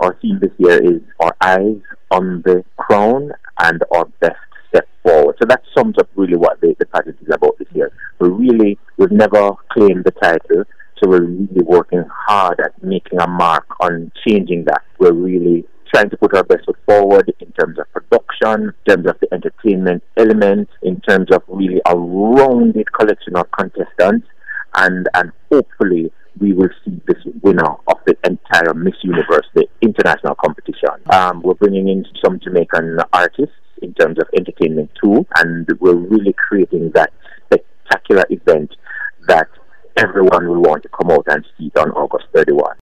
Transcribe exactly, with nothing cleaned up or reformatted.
our theme this year is Our Eyes on the Crown and Our Best Step Forward. So that sums up really what the, the pageant is about this year. We're really, we've never claimed the title, so we're really working hard at making a mark on changing that. We're really trying to put our best foot forward in terms of production, in terms of the entertainment element, in terms of really a rounded collection of contestants, and, and hopefully we will see this winner of the entire Miss Universe, the international competition. Um, we're bringing in some Jamaican artists in terms of entertainment too, and we're really creating that spectacular event that everyone will want to come out and see it on August thirty-first.